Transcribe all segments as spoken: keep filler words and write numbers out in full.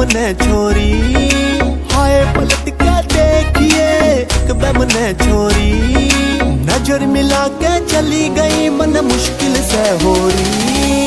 बेमने छोरी, हाय पलट के देखिए एक बेमने छोरी, नजर मिला के चली गई मन मुश्किल से हो रही।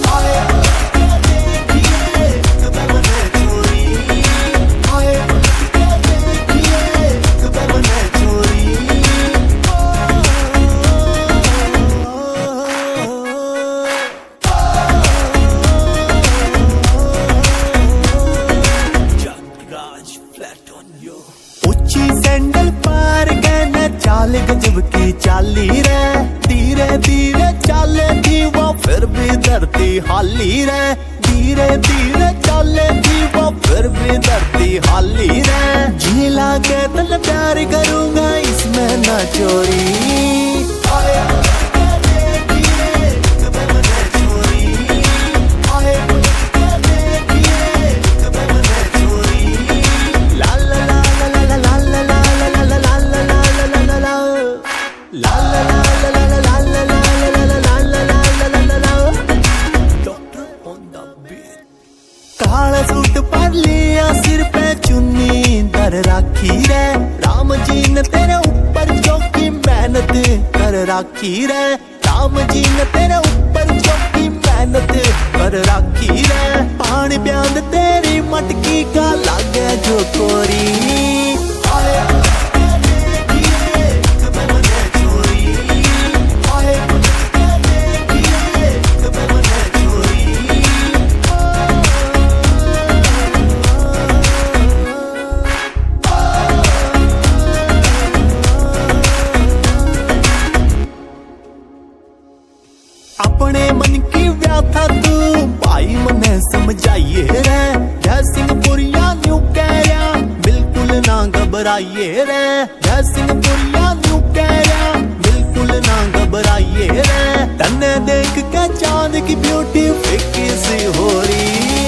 ऊंची सैंडल पार गए न चाल गजब की चाली रे, धीरे धीरे चाले थी वो फिर भी धरती हाली रे, धीरे धीरे चाले थी वो फिर भी धरती हाली रे। झीला के तल प्यार करूंगा इसमें ना चोरी, काला सूट पर लिया सिर पे चुन्नी धर राखी रे, राम जी ने तेरे ऊपर चौकी मेहनत कर राखी रे, राम जी ने तेरे ऊपर चौकी मेहनत कर राखी रे। पानी प्याद तेरी मटकी का लागे जो कोरी, अपने मन की व्याथा तू भाई मने समझाइए रे, जय सिंहपुरिया न्यू कह रहा बिल्कुल ना घबराइए रे, जय सिंहपुरिया न्यू कह रहा बिल्कुल ना घबराइए रे। तन्ने देख के चांद की ब्यूटी फिक्की सी हो रही।